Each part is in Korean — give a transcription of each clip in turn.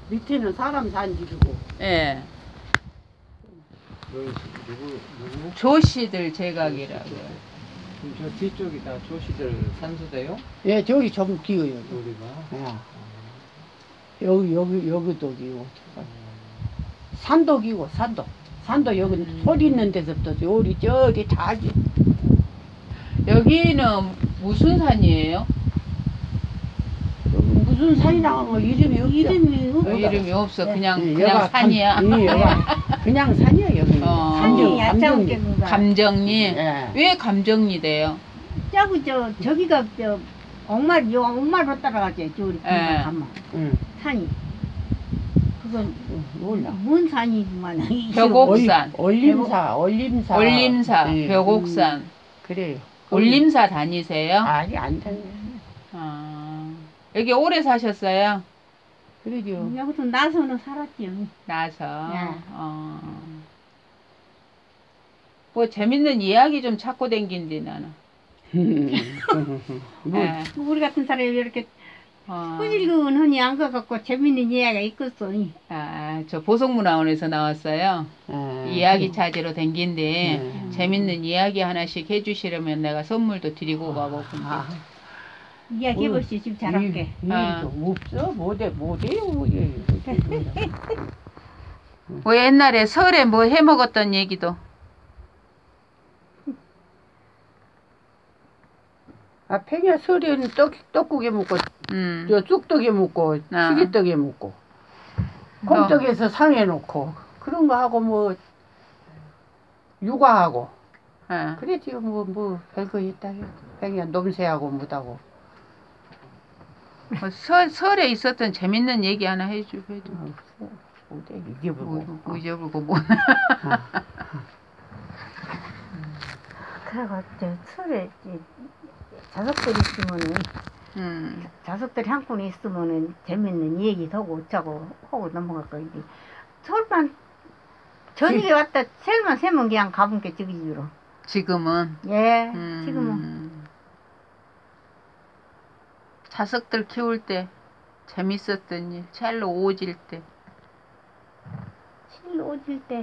밑에는 사람 산 집이고. 예. 누구? 조씨들 제각이라고요. 그럼 저 뒤쪽이 다 조씨들 산소대요? 예, 저기 좀 기어요. 여기가? 여기도 기고. 산도 기고, 산도. 산도 여기 소리 있는 데서부터 요리 저리 다 기. 여기는 무슨 산이에요? 무슨 산이라고 이름이 없어. 이름이 없어. 네. 그냥 여가 산이야. 여가 그냥 산이야 여기. 산이 감정리. 감정리. 예. 왜 감정리 돼요? 저기가 옥마로 따라가지 저리 예. 가면 응. 산이 그건 몰라. 뭔 산이구만. 벽옥산. 올림사. 올림사, 예. 벽옥산. 그래요. 올림사 다니세요? 아니 안 다녀. 여기 오래 사셨어요? 그러죠. 여기서 나서는 살았지요. 나서. 예. 뭐 재밌는 이야기 좀 찾고 댕긴디 나는. 뭐, 예. 우리 같은 사람이 이렇게 어. 꾸질근하니 안 가갖고 재밌는 이야기가 있겠어. 저 보성문화원에서 나왔어요. 이야기 찾으러 댕긴데 네. 재밌는 이야기 하나씩 해주시려면 내가 선물도 드리고 가고 근데. 이야기 해보시 지금 잘할게. 없어? 못해요. 뭐 옛날에 설에 뭐 해먹었던 얘기도. 팽이야 설에는 떡국에 먹고, 쑥떡에 먹고, 튀기떡에 먹고, 콩떡에서 상해 놓고, 그런 거 하고 뭐, 육아하고. 그랬지 뭐 별거 있다게. 팽이야 놈새하고 뭐다고. 설에 있었던 재밌는 얘기 하나 해주고 해줘. 없어. 못해. 잊어버리고. 잊어버리고 뭐. 그래가 설에 자석들이 있으면은 자석들이 한 권 있으면은 재밌는 얘기 하고 어쩌고 하고 넘어갈 거지. 설만 저녁에 왔다 설만 세면 그냥 가본 게 저기지로. 지금은. 예, 지금은. 자석들 키울 때 재밌었던 일, 첼로 오질 때. 실 오질 때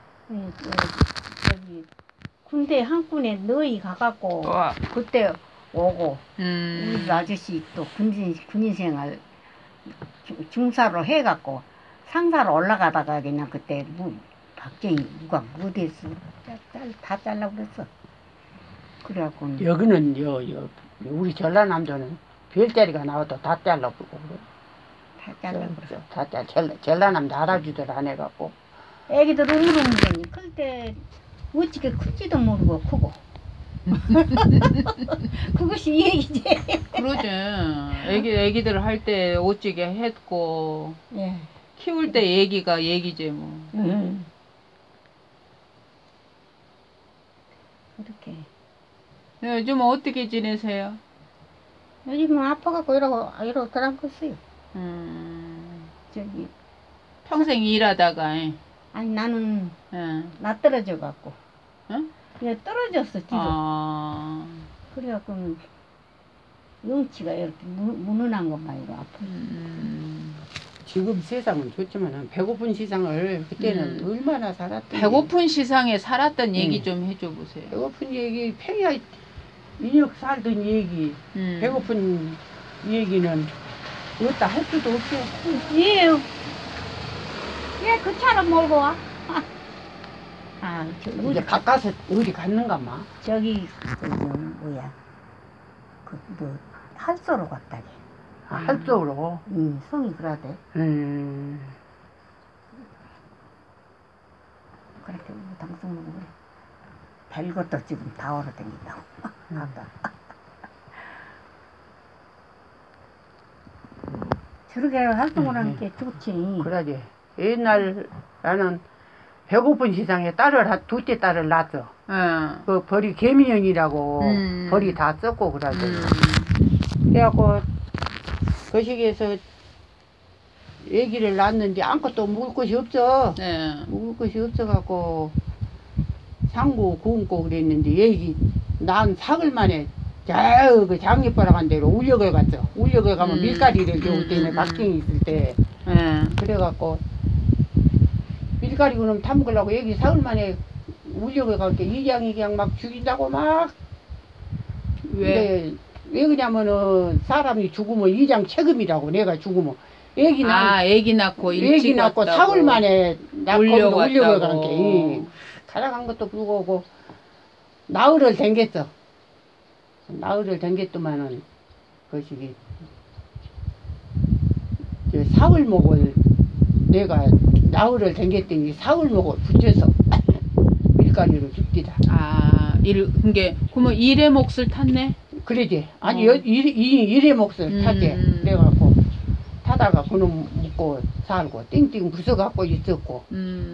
저기 군대 한 군에 너희 가갖고 그때 오고 우리 아저씨 또 군인 생활 중사로 해갖고 상사로 올라가다가 그냥 그때 박정희 누가 무대에서 다 잘라버렸어. 그래갖고 여기는 우리 전라남도는 별자리가 나와도 다 잘라버리고 그래. 다 잘라버렸어. 다 전라남도 할아버지들 안 해갖고. 애기들 울음쟁이 클 때 어찌게 클지도 모르고 크고. 그것이 얘기지. 그러지. 애기들 할 때 어찌게 했고. 예. 키울 때 얘기지 뭐. 그렇게. 요즘 어떻게 지내세요? 요즘은 아파갖고 이러고 들어갔어요. 저기 평생 일하다가. 아니 나는 응. 나 떨어져갖고. 응? 그냥 떨어졌어 뒤로. 아. 그래갖고 영치가 이렇게 무능한 것만 이거 아파. 지금 세상은 좋지만 배고픈 세상을 그때는 얼마나 살았던. 배고픈 시상에 살았던 얘기 좀 해줘 보세요. 배고픈 얘기 팽이야 인역 살던 얘기. 배고픈 얘기는 어디다 할 수도 없어. 예. 그 차를 몰고 와. 이제 가까서 어디 갔는가마. 저기 뭐야 할소로 갔다니. 할쪽으로. 성이 그러대. 그렇게 당승으로 별것도 지금 다 얼어댕긴다고. 저렇게 활동을 하는 게 좋지. 그러지. 옛날 나는 배고픈 세상에 둘째 딸을 낳았어. 그 벌이 개미연이라고 벌이 다 썼고 그러지. 그래갖고 그 시기에서 애기를 낳았는데 아무것도 먹을 것이 없어. 먹을 것이 없어갖고 상고 구운고 그랬는데 애기 낳은 사흘 만에 그 장립보라 간 데로 울력을 갔어. 울력을 가면 밀가리를 겨우 때문에 박정희 있을 때 그래갖고 밀가리 그놈 타먹으려고 여기 사흘 만에 울려고 갈게 이장이 그냥 막 죽인다고 막. 왜? 왜 그러냐면은 사람이 죽으면 이장 책임이라고 내가 죽으면. 애기 낳고 일찍 왔다고. 사흘 만에 울려고 갈게. 살아간 것도 불구하고 나흘을 댕겼어. 나흘을 댕겼더만은 그것이 사흘 목을 내가 나흘을 댕겼더니 사흘 목을 붙여서 밀가리로 죽기다. 그게 그러면 일의 몫을 탔네? 그러지. 아니 일의 몫을 탔지. 그래갖고 타다가 그놈 먹고 살고 띵띵 부숴갖고 있었고.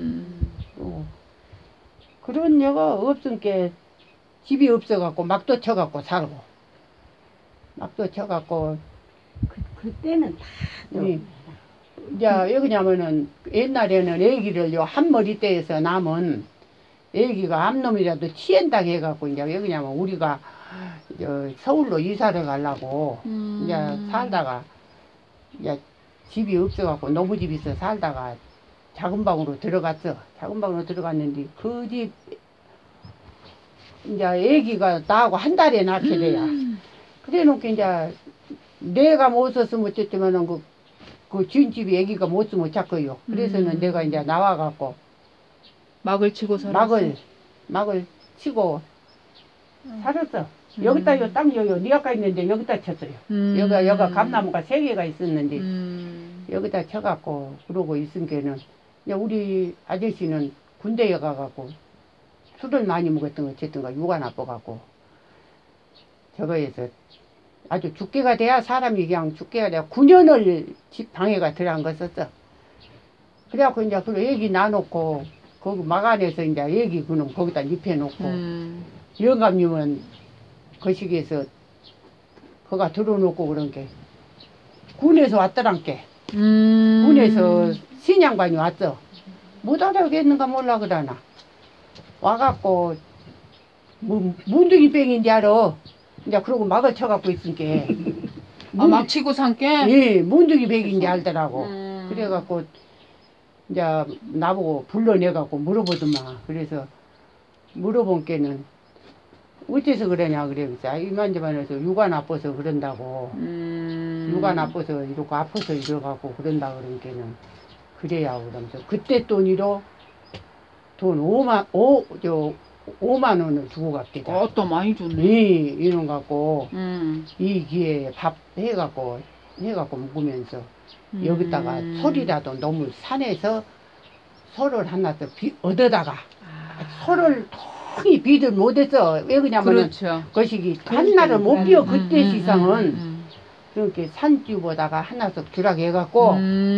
그런 여가 없으니까 집이 없어갖고 막도 쳐갖고 살고. 막도 쳐갖고. 그때는 다. 이제 여기냐면은 옛날에는 애기를 요 한 머리대에서 남은 애기가 암놈이라도 치엔다고 해갖고 이제 여기냐면 우리가 서울로 이사를 가려고 이제 살다가 이제 집이 없어갖고 노부집에 있어 살다가 작은 방으로 들어갔어. 작은 방으로 들어갔는데 그 집 이제 애기가 나하고 한 달에 낳게 돼야. 그래 놓고 이제 내가 못 썼으면 어쨌지만은 그 주인집이 애기가 못 쓰면 어쩌고요. 그래서는 내가 이제 나와갖고 막을 치고 살았어. 막을 치고 살았어. 여기다 요 땅 요요 니아까 있는데 여기다 쳤어요. 여기가 감나무가 3개가 있었는데 여기다 쳐갖고 그러고 있은게는 우리 아저씨는 군대에 가갖고 술을 많이 먹었던 거 어쨌든가 유가 나빠갖고 저거에서 아주 죽게가 돼야 사람이 그냥 죽게가 돼야 9년을 집 방에가 들어간 거 썼어. 그래갖고 이제 그 애기 놔놓고 거기 마간에서 이제 애기 그놈 거기다 입혀놓고 영감님은 거시기에서 거가 들어놓고 그런 게 군에서 왔더란게. 군에서 신양반이 왔어. 못 알아겠는가 몰라 그러나 와갖고 문둥이 뺑인지 알아. 이제 그러고 막을 쳐갖고 있으니까. 막 치고 산게? 예, 문둥이 백인지 알더라고. 그래갖고 이제 나보고 불러내갖고 물어보더만. 그래서 물어본 게는 어째서 그러냐 그래서 이만저만해서 유가 나빠서 그런다고. 유가 나빠서 이러고 아파서 이러갖고 그런다 그런 게는 그래야 그러면서 그때 돈으로 돈 5만 원을 주고 갔겠다. 또 많이 줬네. 이놈 갖고 이 기회에 밥 해갖고 먹으면서 여기다가 소리라도 너무 산에서 소를 하나 더 얻어다가 소를 통이 비들 못했어. 왜 그러냐면은 그렇죠. 거시기 한날을 못 비워 그때 시상은 그렇게 산주보다가 하나씩 주라고 해갖고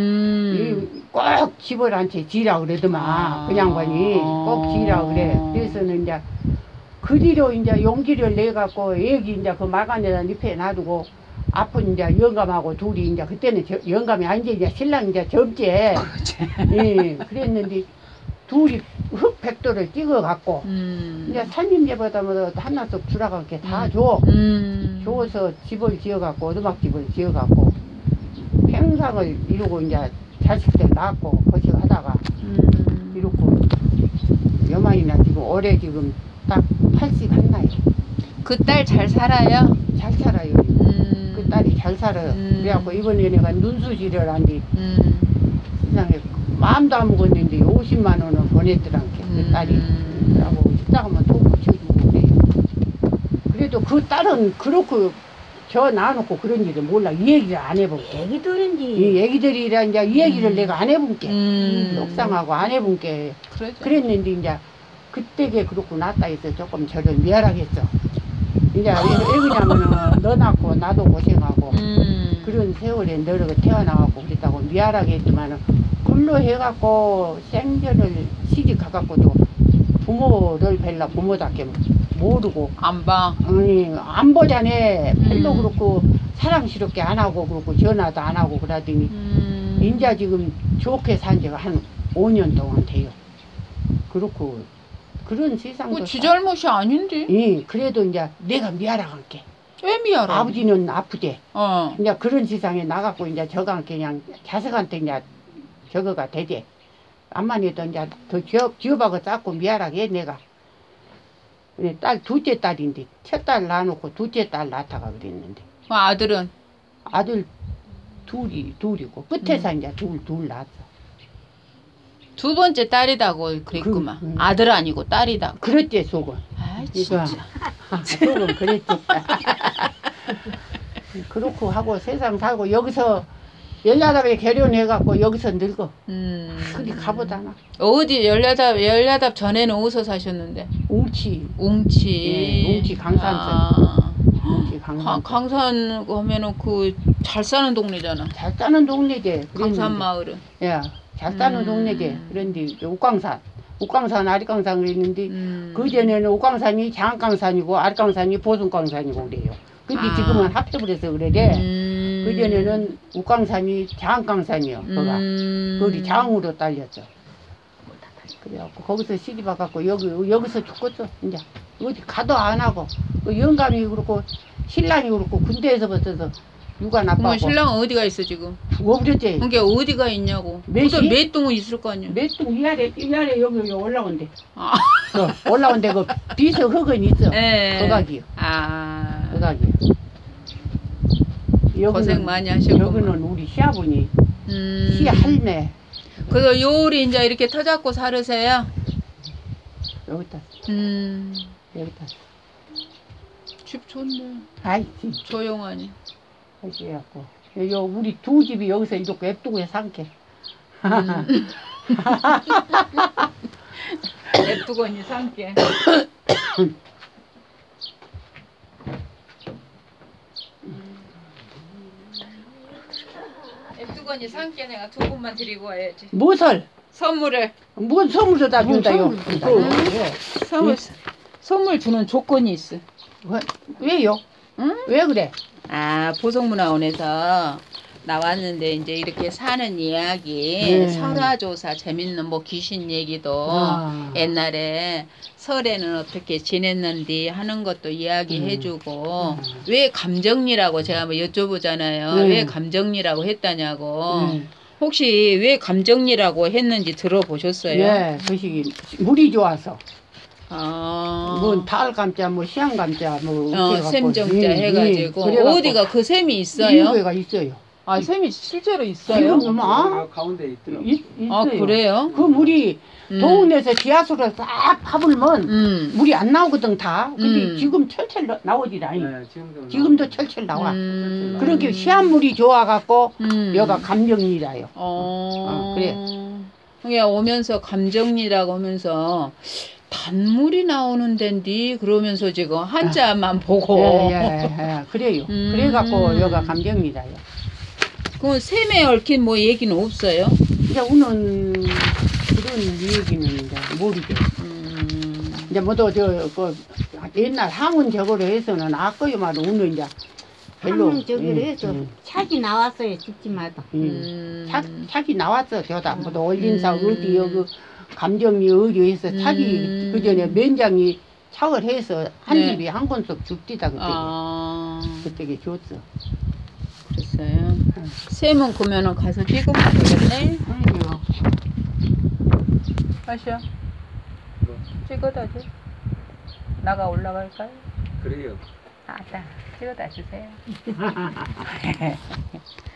꼭 집을 한 채 지라 그러더만. 그 양반이 꼭 지라 그래. 그래서는 이제 그 뒤로 이제 용기를 내갖고 애기 이제 그 마간에다 잎에 놔두고 아픈 이제 영감하고 둘이 이제 그때는 영감이 아니지 이제 신랑 이제 젊지. 예, 그랬는데 둘이 흙 백도를 찍어갖고 이제 산림제보다 하나씩 주라고 이렇게 다 줘. 줘서 집을 지어갖고 오두막집을 지어갖고 평상을 이루고 이제 자식들 낳고 거식 하다가 이렇고 여만이나 지금 올해 지금 딱 80 한나요. 그 딸 잘 살아요? 잘 살아요. 그 딸이 잘 살아요. 그래갖고 이번에 내가 눈수지를 한뒤 세상에 마음도 안 먹었는데 50만 원을 보냈더란게 그 딸이. 그러고 식당하면 돈 붙여주고 그래. 그래도 그 딸은 그렇고 저 놔놓고 그런 일을 몰라. 이 얘기를 안 해본게. 애기들인지. 이 애기들이라 이제 이 얘기를 내가 안 해본게. 녹상하고 안 해본게. 그랬는데 이제 그때게 그렇고 낫다 해서 조금 저를 미안하겠어. 이제 왜 그러냐면은 너 낳고 나도 고생하고 그런 세월에 너를 태어나갖고 그랬다고 미안하게 했지만은 글로 해갖고 생전을 시집 가갖고도 부모를 뵐라 부모답게 모르고 안 봐. 아니 안 보자네. 별로 그렇고 사랑스럽게 안 하고 그렇고 전화도 안 하고 그러더니 인자 지금 좋게 산 지가 한 5년 동안 돼요. 그렇고 그런 세상도 지 잘못이 아닌데. 예, 그래도 이제 내가 미안하게 쨈미야라. 아버지는 아프대. 어. 이제 그런 세상에 나가고 이제 저가 그냥 자식한테 이제 저거가 되대. 암만 해도 이제 더 기업하고 쌓고 미안하게 해 내가. 근데 딸 둘째 딸인데 첫 딸 낳아놓고 둘째 딸 낳다가 그랬는데 그 아들은 아들 둘이고 끝에서 이제 둘 낳았어. 두 번째 딸이다고 그랬구만. 아들 아니고 딸이다. 그랬지 속은. 아 이거 진짜. 속은 그랬지. 그렇고 하고 세상 살고 여기서 18에 결혼해갖고 여기서 늙어. 그리 가보다나. 어디 열야답 전에는 어디서 사셨는데? 웅치. 웅치. 예, 웅치 강산선. 아. 웅치 강산. 강산 하면은 그 잘 사는 동네잖아. 잘 사는 동네지. 강산 마을은. 예, 잘 사는 동네지. 그런데 옥강산, 아리강산 그랬는데 그 전에는 옥강산이 장강산이고 아리강산이 보승강산이고 그래요. 근데 지금은 합쳐버려서 그래대. 그 전에는 옥강산이 장강산이요. 거가 거기 장으로 딸렸죠. 그래갖고 거기서 시집 와갖고 여기서 죽었어. 이제 어디 가도 안 하고 그 영감이 그렇고 신랑이 그렇고 군대에서 벗어서 육아 나빠고. 신랑은 어디가 있어 지금? 죽어버렸지. 그게 어디가 있냐고. 몇시? 몇 동은 있을 거 아니야. 몇동 위아래 여기 올라온대. 아. 올라온대 그 비석 흙은 있어. 예. 거각이요. 아. 거각이요. 고생 많이 하셨구만. 여기는 우리 시아버니, 시할매. 그래서 요리 이제 이렇게 터잡고 살으세요? 여기다, 여기다. 집 좋네. 아이, 조용하니. 해갖고. 요 우리 두 집이 여기서 이렇게 앱두고에 산게. 앱두건이 산게. 앱두건이 산게 내가 두 분만 드리고 와야지. 무엇을? 선물을. 뭔 선물을 다 준다요? 선물 주는 조건이 있어. 왜요? 응? 왜 그래? 아, 보성문화원에서 나왔는데 이제 이렇게 사는 이야기, 설화조사 재밌는 뭐 귀신 얘기도 옛날에 설에는 어떻게 지냈는지 하는 것도 이야기해주고 왜 감정리라고 제가 뭐 여쭤보잖아요. 왜 감정리라고 했다냐고. 혹시 왜 감정리라고 했는지 들어보셨어요? 예, 그 시기 물이 좋아서. 아. 뭐 달감자, 뭐 시향감자, 뭐 샘정자 해가지고 어디가 그 샘이 있어요? 인구가 있어요. 아, 샘이 실제로 있어요? 지금 뭐 가운데 있더라고. 있어요. 아, 그래요? 그 물이 동네에서 지하수를 싹 파불면 물이 안 나오거든 다. 근데 지금 철철 나오질 않아요. 네, 지금도 철철 나와. 그렇게 시한물이 좋아갖고 여가 감정리라요. 그래. 그냥 오면서 감정리라고 하면서 단물이 나오는 덴디 그러면서 지금 한자만 보고. 예. 그래요. 그래갖고 여가 감정리라요. 그럼 샘에 얽힌 뭐 얘기는 없어요? 이제 우는 그런 얘기는 이제 모르죠. 이제 뭐도 그 옛날 항운 저거로 해서는 아까요 말은 우는 이제 별로. 항운 저기로 해서 착이 나왔어요 집집마다. 착이 나왔어 저다 뭐도 올린사 어디 여기 감정이 어디 해서 착이 그 전에 면장이 착을 해서 한 집이 한 권씩 죽디다 그때 그때 줬어. 그랬어요. 샘은 그러면은 가서 찍으면 되겠네. 가시오. 찍어다 줘. 나가 올라갈까요? 그래요. 아, 찍어다 주세요.